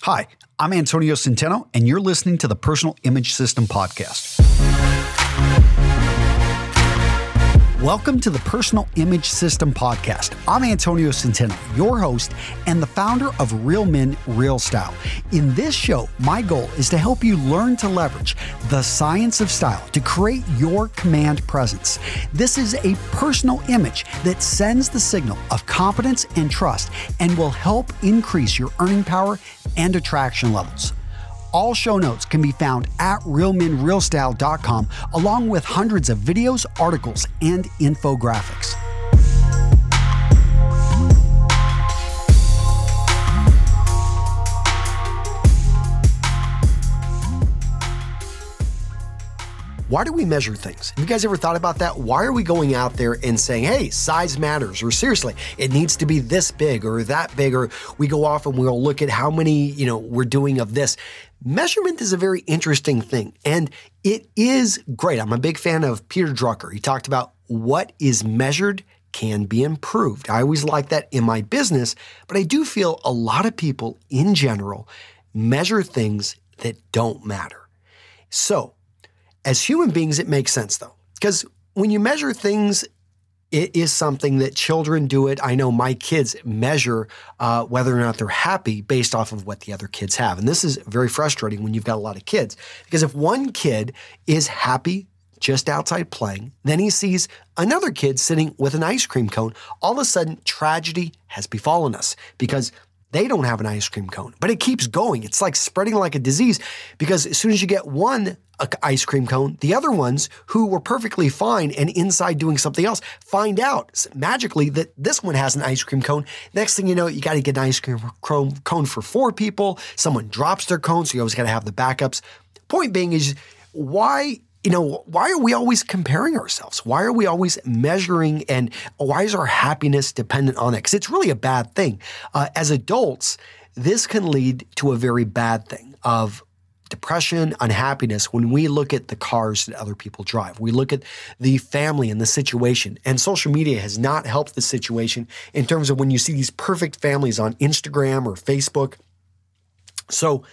Hi, I'm Antonio Centeno, and you're listening to the Personal Image System Podcast. Welcome to the Personal Image System Podcast. I'm Antonio Centeno, your host and the founder of Real Men, Real Style. In this show, my goal is to help you learn to leverage the science of style to create your command presence. This is a personal image that sends the signal of confidence and trust and will help increase your earning power and attraction levels. All show notes can be found at realmenrealstyle.com, along with hundreds of videos, articles, and infographics. Why do we measure things? Have you guys ever thought about that? Why are we going out there and saying, hey, size matters, or seriously, it needs to be this big or that big, or we go off and we'll look at how many, we're doing of this. Measurement is a very interesting thing, and it is great. I'm a big fan of Peter Drucker. He talked about what is measured can be improved. I always like that in my business, but I do feel a lot of people in general measure things that don't matter. So, as human beings, it makes sense though, because when you measure things, it is something that children do it. I know my kids measure whether or not they're happy based off of what the other kids have. And this is very frustrating when you've got a lot of kids, because if one kid is happy just outside playing, then he sees another kid sitting with an ice cream cone, all of a sudden tragedy has befallen us because they don't have an ice cream cone, but it keeps going. It's like spreading like a disease, because as soon as you get one ice cream cone, the other ones who were perfectly fine and inside doing something else find out magically that this one has an ice cream cone. Next thing you know, you got to get an ice cream cone for 4 people. Someone drops their cone, so you always got to have the backups. Point being is, why are we always comparing ourselves? Why are we always measuring, and why is our happiness dependent on it? Because it's really a bad thing. As adults, this can lead to a very bad thing of depression, unhappiness, when we look at the cars that other people drive. We look at the family and the situation, and social media has not helped the situation in terms of when you see these perfect families on Instagram or Facebook. So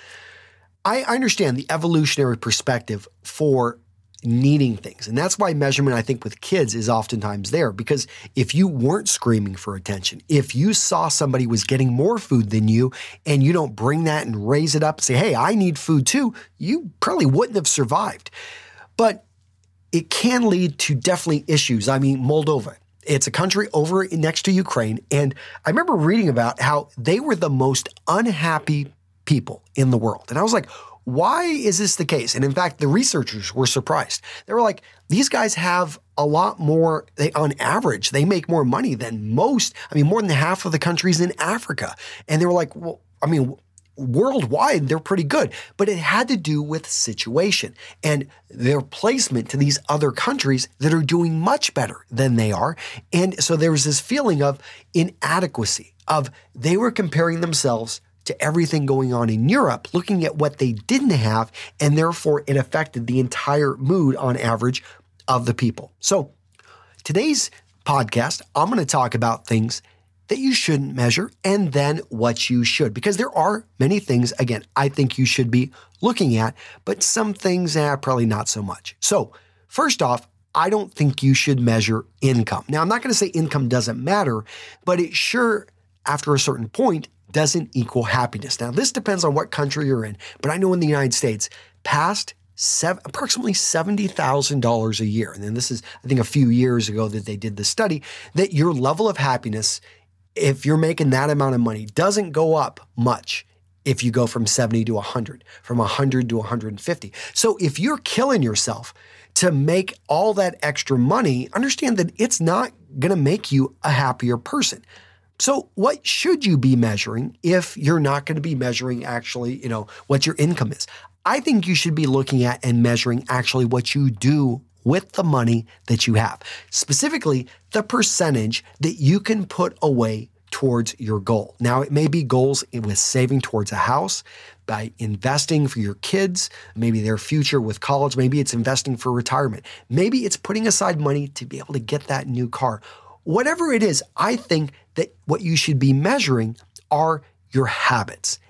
I understand the evolutionary perspective for needing things. And that's why measurement, I think, with kids is oftentimes there, because if you weren't screaming for attention, if you saw somebody was getting more food than you and you don't bring that and raise it up and say, hey, I need food too, you probably wouldn't have survived. But it can lead to definitely issues. I mean, Moldova, it's a country over next to Ukraine. And I remember reading about how they were the most unhappy people in the world. And I was like, why is this the case? And in fact, the researchers were surprised. They were like, these guys have a lot more, on average, they make more money than more than half of the countries in Africa. And they were like, worldwide, they're pretty good. But it had to do with situation and their placement to these other countries that are doing much better than they are. And so there was this feeling of inadequacy, of they were comparing themselves to everything going on in Europe, looking at what they didn't have, and therefore it affected the entire mood on average of the people. So today's podcast, I'm going to talk about things that you shouldn't measure and then what you should, because there are many things, again, I think you should be looking at, but some things probably not so much. So first off, I don't think you should measure income. Now, I'm not going to say income doesn't matter, but it sure, after a certain point, doesn't equal happiness. Now, this depends on what country you're in, but I know in the United States, past approximately $70,000 a year, and then this is, I think, a few years ago that they did the study, that your level of happiness, if you're making that amount of money, doesn't go up much if you go from 70 to 100, from 100 to 150. So if you're killing yourself to make all that extra money, understand that it's not going to make you a happier person. So what should you be measuring if you're not going to be measuring actually, what your income is? I think you should be looking at and measuring actually what you do with the money that you have. Specifically, the percentage that you can put away towards your goal. Now, it may be goals with saving towards a house, by investing for your kids, maybe their future with college, maybe it's investing for retirement, maybe it's putting aside money to be able to get that new car. Whatever it is, I think that what you should be measuring are your habits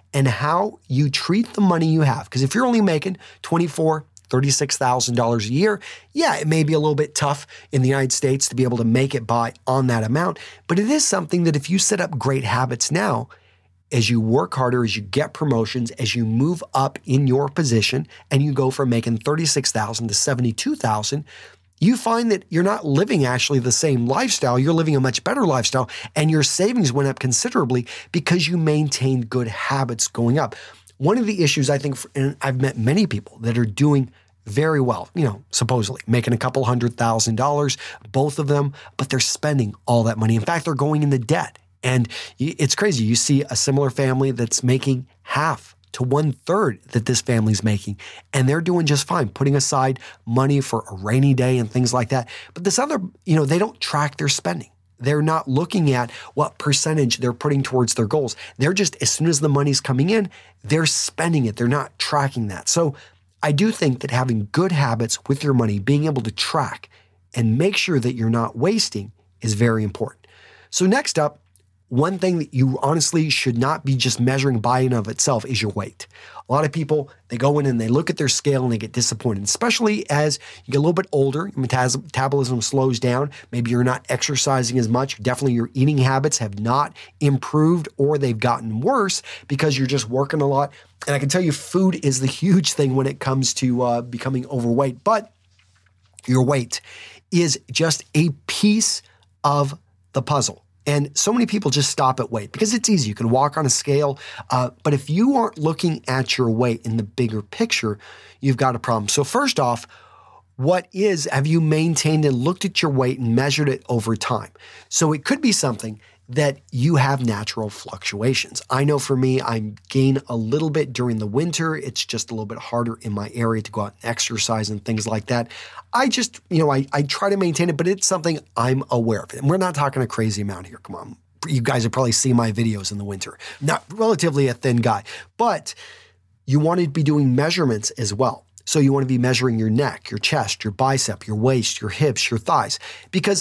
and how you treat the money you have. Because if you're only making $24,000, $36,000 a year, yeah, it may be a little bit tough in the United States to be able to make it by on that amount, but it is something that if you set up great habits now, as you work harder, as you get promotions, as you move up in your position and you go from making $36,000 to $72,000, you find that you're not living actually the same lifestyle. You're living a much better lifestyle, and your savings went up considerably because you maintained good habits going up. One of the issues I think, and I've met many people that are doing very well, supposedly making a couple $100,000, both of them, but they're spending all that money. In fact, they're going into debt. And it's crazy. You see a similar family that's making half to 1/3 that this family's making, and they're doing just fine, putting aside money for a rainy day and things like that. But this other, they don't track their spending. They're not looking at what percentage they're putting towards their goals. They're just, as soon as the money's coming in, they're spending it. They're not tracking that. So I do think that having good habits with your money, being able to track and make sure that you're not wasting is very important. So next up, one thing that you honestly should not be just measuring by and of itself is your weight. A lot of people, they go in and they look at their scale and they get disappointed, especially as you get a little bit older, your metabolism slows down. Maybe you're not exercising as much. Definitely your eating habits have not improved or they've gotten worse because you're just working a lot. And I can tell you food is the huge thing when it comes to becoming overweight, but your weight is just a piece of the puzzle. And so many people just stop at weight because it's easy. You can walk on a scale. But if you aren't looking at your weight in the bigger picture, you've got a problem. So first off, have you maintained and looked at your weight and measured it over time? So it could be something that you have natural fluctuations. I know for me, I gain a little bit during the winter. It's just a little bit harder in my area to go out and exercise and things like that. I just, I try to maintain it, but it's something I'm aware of. And we're not talking a crazy amount here. Come on. You guys have probably seen my videos in the winter. Not relatively a thin guy, but you want to be doing measurements as well. So you want to be measuring your neck, your chest, your bicep, your waist, your hips, your thighs, because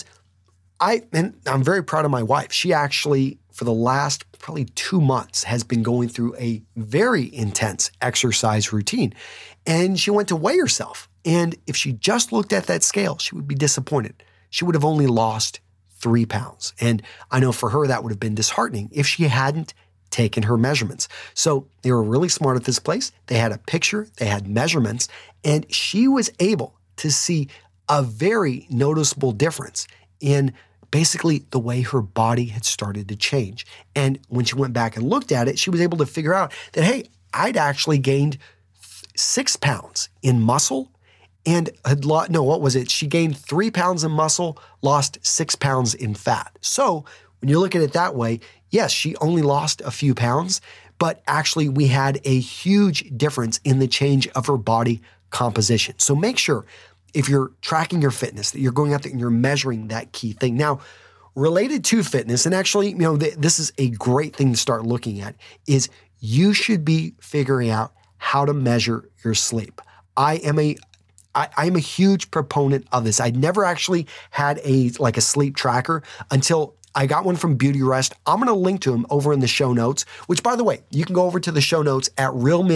I'm very proud of my wife. She actually, for the last probably 2 months, has been going through a very intense exercise routine. And she went to weigh herself. And if she just looked at that scale, she would be disappointed. She would have only lost 3 pounds. And I know for her, that would have been disheartening if she hadn't taken her measurements. So they were really smart at this place. They had a picture, they had measurements, and she was able to see a very noticeable difference in basically the way her body had started to change. And when she went back and looked at it, she was able to figure out that, hey, I'd actually gained 6 pounds in muscle and she gained 3 pounds in muscle, lost 6 pounds in fat. So when you look at it that way, yes, she only lost a few pounds, but actually we had a huge difference in the change of her body composition. So make sure if you're tracking your fitness, that you're going out there and you're measuring that key thing. Now, related to fitness, and actually, this is a great thing to start looking at, is you should be figuring out how to measure your sleep. I'm a huge proponent of this. I never actually had a sleep tracker until I got one from Beautyrest. I'm going to link to them over in the show notes, which, by the way, you can go over to the show notes at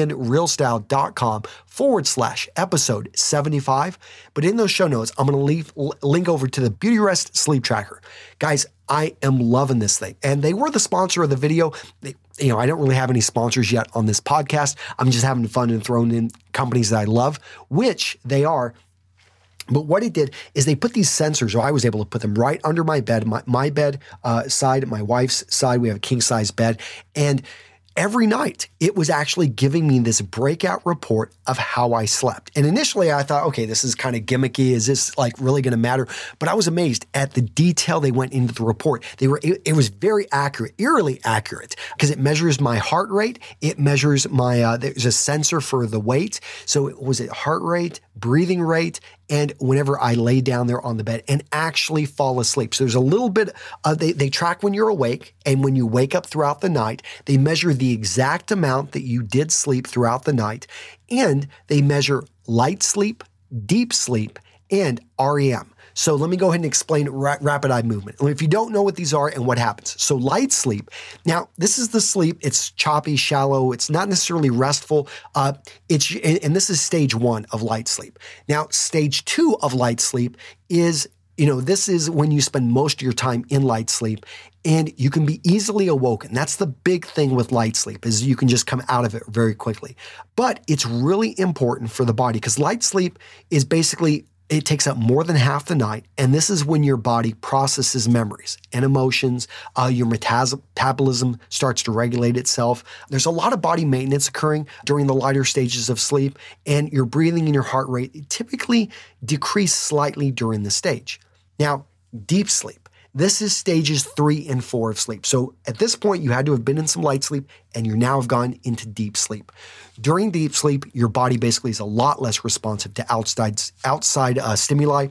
realmenrealstyle.com/episode 75. But in those show notes, I'm going to link over to the Beautyrest sleep tracker. Guys, I am loving this thing. And they were the sponsor of the video. I don't really have any sponsors yet on this podcast. I'm just having fun and throwing in companies that I love, which they are. But what it did is they put these sensors, or I was able to put them right under my bed, my bed side, my wife's side. We have a king size bed. And every night it was actually giving me this breakout report of how I slept. And initially I thought, okay, this is kind of gimmicky. Is this really going to matter? But I was amazed at the detail they went into the report. It was very accurate, eerily accurate, because it measures my heart rate. It measures there's a sensor for the weight. So it was heart rate, breathing rate, and whenever I lay down there on the bed and actually fall asleep. So there's a little bit of, they track when you're awake and when you wake up throughout the night. They measure the exact amount that you did sleep throughout the night, and they measure light sleep, deep sleep, and REM. So let me go ahead and explain rapid eye movement. If you don't know what these are and what happens. So light sleep. Now, this is the sleep. It's choppy, shallow. It's not necessarily restful. And this is stage 1 of light sleep. Now, stage 2 of light sleep is, this is when you spend most of your time in light sleep and you can be easily awoken. That's the big thing with light sleep, is you can just come out of it very quickly. But it's really important for the body because light sleep is basically, it takes up more than half the night, and this is when your body processes memories and emotions. Your metabolism starts to regulate itself. There's a lot of body maintenance occurring during the lighter stages of sleep, and your breathing and your heart rate typically decrease slightly during the stage. Now, deep sleep. This is stages 3 and 4 of sleep. So at this point, you had to have been in some light sleep and you now have gone into deep sleep. During deep sleep, your body basically is a lot less responsive to outside stimuli.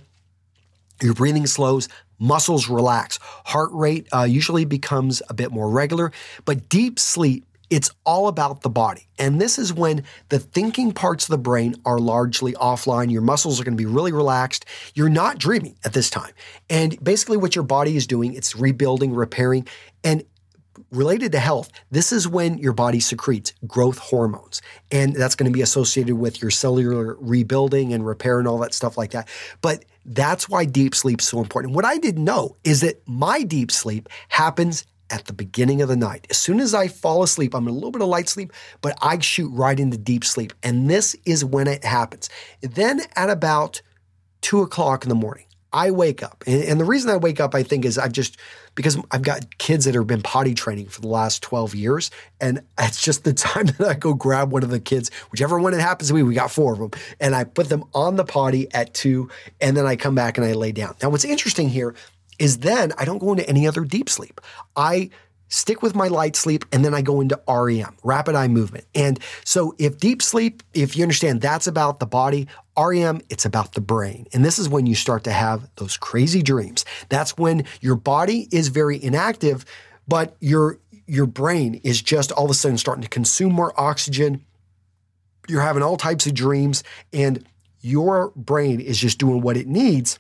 Your breathing slows, muscles relax, heart rate usually becomes a bit more regular. But deep sleep, it's all about the body. And this is when the thinking parts of the brain are largely offline. Your muscles are going to be really relaxed. You're not dreaming at this time. And basically what your body is doing, it's rebuilding, repairing, and related to health, this is when your body secretes growth hormones. And that's going to be associated with your cellular rebuilding and repair and all that stuff like that. But that's why deep sleep is so important. What I didn't know is that my deep sleep happens at the beginning of the night. As soon as I fall asleep, I'm in a little bit of light sleep, but I shoot right into deep sleep. And this is when it happens. Then at about 2 o'clock in the morning, I wake up. And the reason I wake up, I think, is because I've got kids that have been potty training for the last 12 years. And it's just the time that I go grab one of the kids, whichever one it happens to be, we got 4 of them. And I put them on the potty at 2, and then I come back and I lay down. Now, what's interesting here is then I don't go into any other deep sleep. I stick with my light sleep, and then I go into REM, rapid eye movement. And so if deep sleep, if you understand that's about the body, REM, it's about the brain. And this is when you start to have those crazy dreams. That's when your body is very inactive, but your brain is just all of a sudden starting to consume more oxygen. You're having all types of dreams, and your brain is just doing what it needs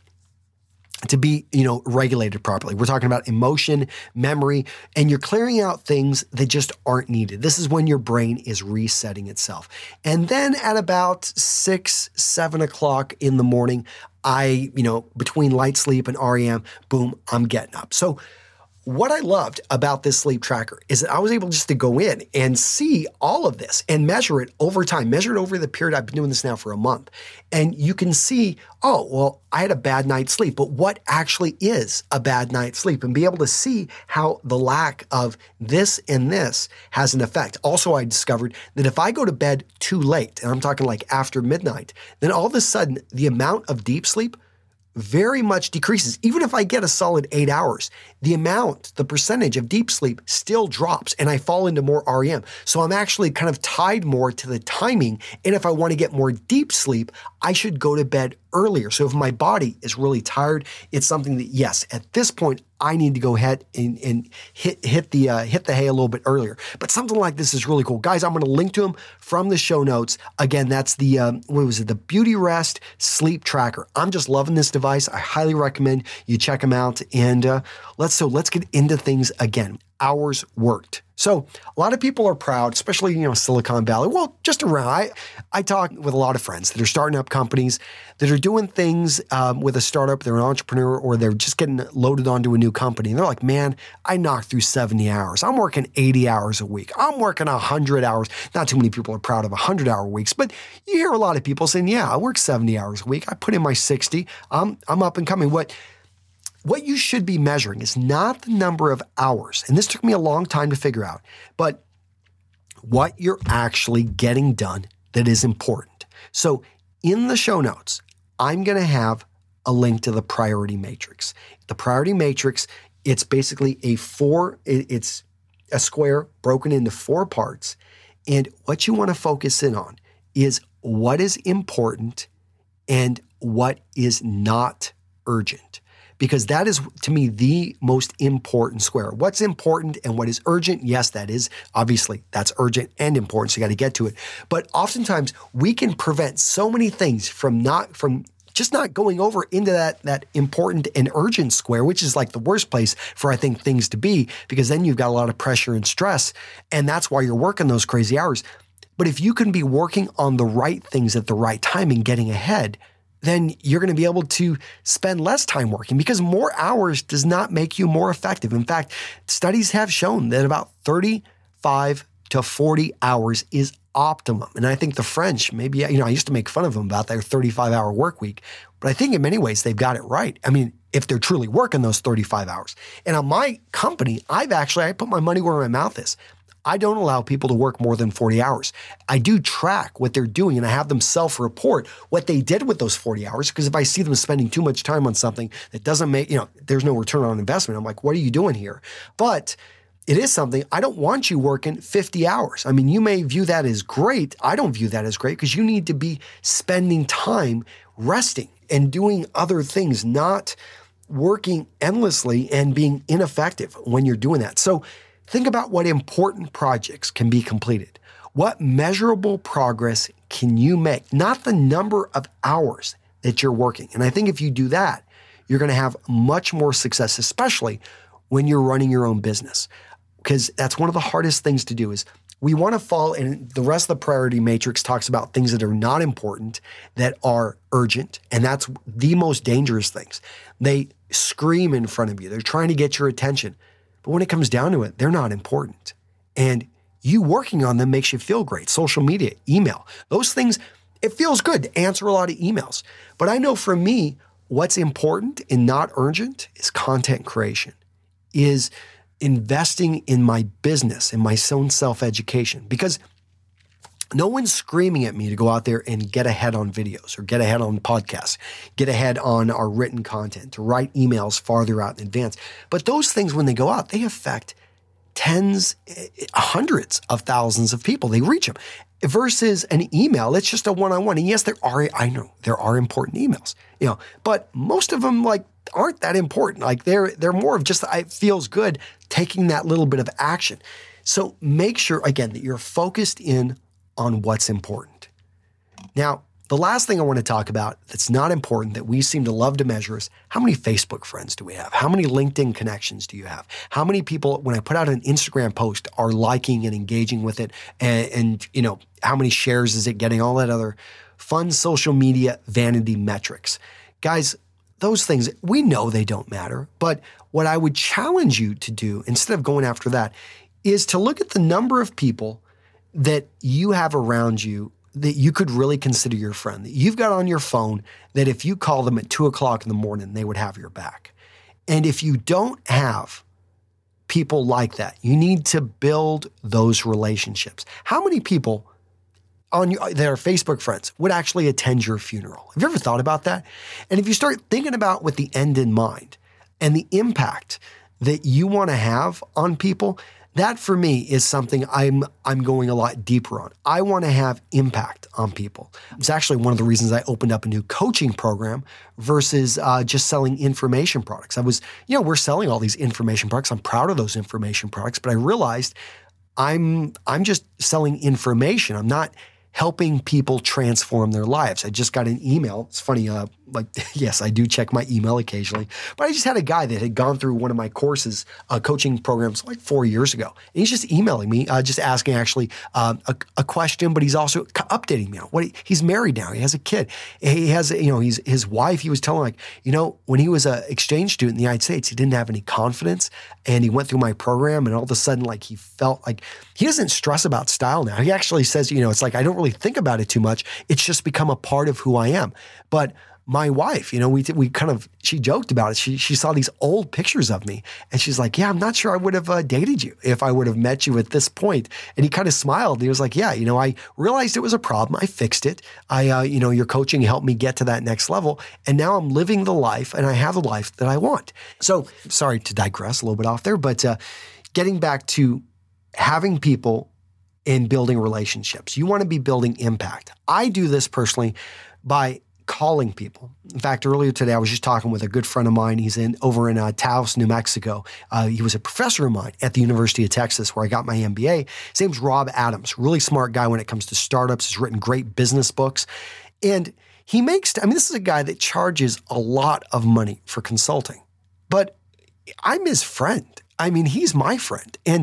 to be, regulated properly. We're talking about emotion, memory, and you're clearing out things that just aren't needed. This is when your brain is resetting itself. And then at about 6, 7 o'clock in the morning, between light sleep and REM, boom, I'm getting up. So what I loved about this sleep tracker is that I was able just to go in and see all of this and measure it over time, measure it over the period. I've been doing this now for a month. And you can see, I had a bad night's sleep, but what actually is a bad night's sleep, and be able to see how the lack of this and this has an effect. Also, I discovered that if I go to bed too late, and I'm talking like after midnight, then all of a sudden the amount of deep sleep very much decreases. Even if I get a solid 8 hours, the percentage of deep sleep still drops and I fall into more REM. So I'm actually kind of tied more to the timing. And if I want to get more deep sleep, I should go to bed earlier. So if my body is really tired, it's something that, yes, at this point, I need to go ahead and hit the hay a little bit earlier. But something like this is really cool. Guys, I'm going to link to them from the show notes. Again, that's the Beautyrest Sleep Tracker. I'm just loving this device. I highly recommend you check them out. And let's get into things again. Hours worked. So a lot of people are proud, especially, Silicon Valley. Well, just around. I talk with a lot of friends that are starting up companies, that are doing things with a startup. They're an entrepreneur, or they're just getting loaded onto a new company. And they're like, man, I knocked through 70 hours. I'm working 80 hours a week. I'm working 100 hours. Not too many people are proud of 100-hour weeks, but you hear a lot of people saying, yeah, I work 70 hours a week. I put in my 60. I'm up and coming. What you should be measuring is not the number of hours, and this took me a long time to figure out, but what you're actually getting done that is important. So in the show notes, I'm going to have a link to the priority matrix. The priority matrix, it's basically it's a square broken into 4 parts, and what you want to focus in on is what is important and what is not urgent. Because that is, to me, the most important square. What's important and what is urgent? Yes, that is. Obviously, that's urgent and important, so you got to get to it. But oftentimes, we can prevent so many things from just not going over into that important and urgent square, which is like the worst place for, I think, things to be, because then you've got a lot of pressure and stress, and that's why you're working those crazy hours. But if you can be working on the right things at the right time and getting ahead, then you're going to be able to spend less time working, because more hours does not make you more effective. In fact, studies have shown that about 35 to 40 hours is optimum. And I think the French, maybe, I used to make fun of them about their 35-hour work week, but I think in many ways they've got it right. I mean, if they're truly working those 35 hours. And on my company, I put my money where my mouth is. I don't allow people to work more than 40 hours. I do track what they're doing, and I have them self-report what they did with those 40 hours, because if I see them spending too much time on something that doesn't make, there's no return on investment, I'm like, what are you doing here? But it is something, I don't want you working 50 hours. I mean, you may view that as great. I don't view that as great, because you need to be spending time resting and doing other things, not working endlessly and being ineffective when you're doing that. So think about what important projects can be completed. What measurable progress can you make? Not the number of hours that you're working. And I think if you do that, you're going to have much more success, especially when you're running your own business. Because that's one of the hardest things to do is we want to fall, and the rest of the priority matrix talks about things that are not important, that are urgent. And that's the most dangerous things. They scream in front of you. They're trying to get your attention. But when it comes down to it, they're not important. And you working on them makes you feel great. Social media, email, those things, it feels good to answer a lot of emails. But I know for me, what's important and not urgent is content creation, is investing in my business and my own self-education, because no one's screaming at me to go out there and get ahead on videos or get ahead on podcasts, get ahead on our written content, to write emails farther out in advance. But those things, when they go out, they affect tens, hundreds of thousands of people. They reach them. Versus an email, it's just a one-on-one. And yes, there are important emails, but most of them aren't that important. They're more of just, it feels good taking that little bit of action. So make sure, again, that you're focused in on what's important. Now, the last thing I want to talk about that's not important, that we seem to love to measure, is how many Facebook friends do we have? How many LinkedIn connections do you have? How many people, when I put out an Instagram post, are liking and engaging with it? And how many shares is it getting? All that other fun social media vanity metrics. Guys, those things, we know they don't matter. But what I would challenge you to do, instead of going after that, is to look at the number of people that you have around you that you could really consider your friend, that you've got on your phone, that if you call them at 2:00 in the morning, they would have your back. And if you don't have people like that, you need to build those relationships. How many people that are Facebook friends would actually attend your funeral? Have you ever thought about that? And if you start thinking about with the end in mind and the impact that you want to have on people, that for me is something I'm going a lot deeper on. I want to have impact on people. It's actually one of the reasons I opened up a new coaching program versus just selling information products. We're selling all these information products. I'm proud of those information products, but I realized I'm just selling information. I'm not helping people transform their lives. I just got an email. It's funny, yes, I do check my email occasionally, but I just had a guy that had gone through one of my courses, coaching programs 4 years ago. And he's just emailing me, just asking actually a question, but he's also updating me on he's married now. He has a kid. He has, his wife, he was telling when he was an exchange student in the United States, he didn't have any confidence, and he went through my program, and all of a sudden, he felt like he doesn't stress about style now. He actually says, it's I don't really think about it too much. It's just become a part of who I am. But my wife, she joked about it. She saw these old pictures of me, and she's like, yeah, I'm not sure I would have dated you if I would have met you at this point. And he kind of smiled, and he was like, yeah, I realized it was a problem. I fixed it. Your coaching helped me get to that next level. And now I'm living the life, and I have the life that I want. So sorry to digress a little bit off there, but getting back to having people and building relationships. You want to be building impact. I do this personally by calling people. In fact, earlier today, I was just talking with a good friend of mine. He's over in Taos, New Mexico. He was a professor of mine at the University of Texas, where I got my MBA. His name's Rob Adams, really smart guy when it comes to startups. He's written great business books. And this is a guy that charges a lot of money for consulting, but I'm his friend. I mean, he's my friend. And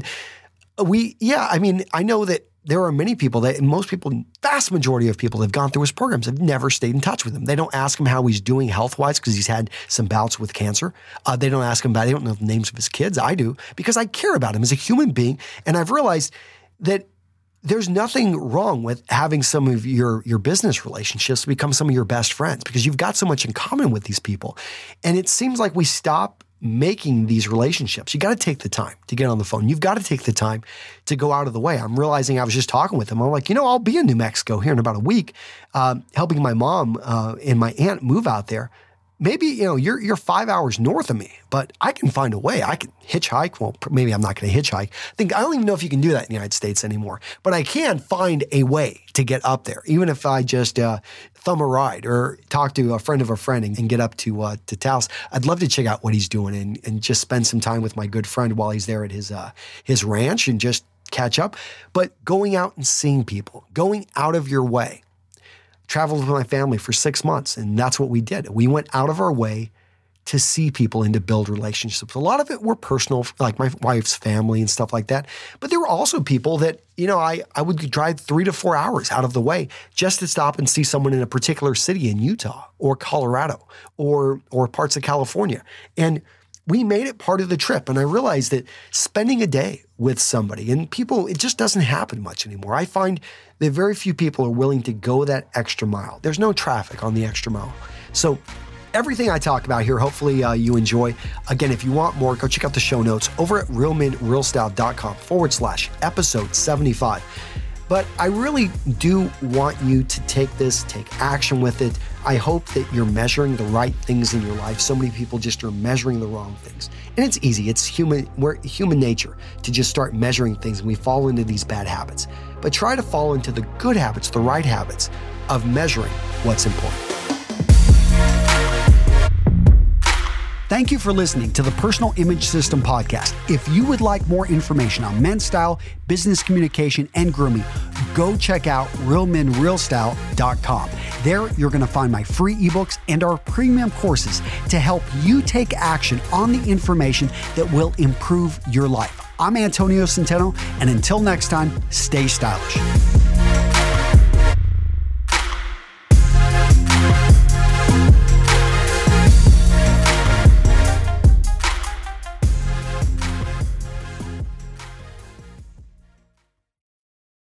I know that there are many people vast majority of people that have gone through his programs have never stayed in touch with him. They don't ask him how he's doing health-wise because he's had some bouts with cancer. They don't ask him they don't know the names of his kids. I do because I care about him as a human being. And I've realized that there's nothing wrong with having some of your business relationships become some of your best friends because you've got so much in common with these people. And it seems like we stop making these relationships. You got to take the time to get on the phone. You've got to take the time to go out of the way. I'm realizing I was just talking with him. I'm like, I'll be in New Mexico here in about a week, helping my mom and my aunt move out there. Maybe, you're 5 hours north of me, but I can find a way. I can hitchhike. Well, maybe I'm not going to hitchhike. I don't even know if you can do that in the United States anymore, but I can find a way to get up there, even if I just thumb a ride or talk to a friend of a friend and get up to Taos. I'd love to check out what he's doing and just spend some time with my good friend while he's there at his ranch and just catch up. But going out and seeing people, going out of your way. Traveled with my family for 6 months, and that's what we did. We went out of our way to see people and to build relationships. A lot of it were personal, like my wife's family and stuff like that. But there were also people that, I would drive 3 to 4 hours out of the way just to stop and see someone in a particular city in Utah or Colorado or parts of California. And we made it part of the trip. And I realized that spending a day with somebody and people, it just doesn't happen much anymore. I find that very few people are willing to go that extra mile. There's no traffic on the extra mile. So everything I talk about here, hopefully you enjoy. Again, if you want more, go check out the show notes over at realmenrealstyle.com/episode 75. But I really do want you to take action with it. I hope that you're measuring the right things in your life. So many people just are measuring the wrong things. And it's easy. It's human nature to just start measuring things, and we fall into these bad habits. But try to fall into the good habits, the right habits of measuring what's important. Thank you for listening to the Personal Image System podcast. If you would like more information on men's style, business communication, and grooming, go check out realmenrealstyle.com. There, you're going to find my free ebooks and our premium courses to help you take action on the information that will improve your life. I'm Antonio Centeno, and until next time, stay stylish.